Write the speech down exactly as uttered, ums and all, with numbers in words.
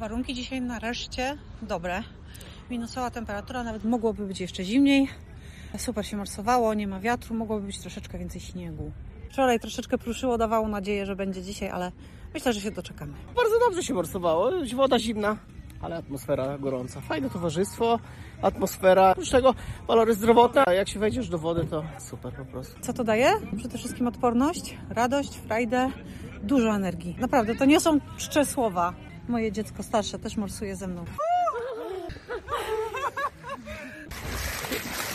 Warunki dzisiaj nareszcie dobre. Minusowa temperatura, nawet mogłoby być jeszcze zimniej. Super się morsowało, nie ma wiatru, mogłoby być troszeczkę więcej śniegu. Wczoraj troszeczkę pruszyło, dawało nadzieję, że będzie dzisiaj, ale myślę, że się doczekamy. Bardzo dobrze się morsowało, woda zimna, ale atmosfera gorąca. Fajne towarzystwo, atmosfera. Oprócz tego walory zdrowotne, a jak się wejdziesz do wody, to super po prostu. Co to daje? Przede wszystkim odporność, radość, frajdę, dużo energii. Naprawdę, to nie są czcze słowa. Moje dziecko starsze też morsuje ze mną.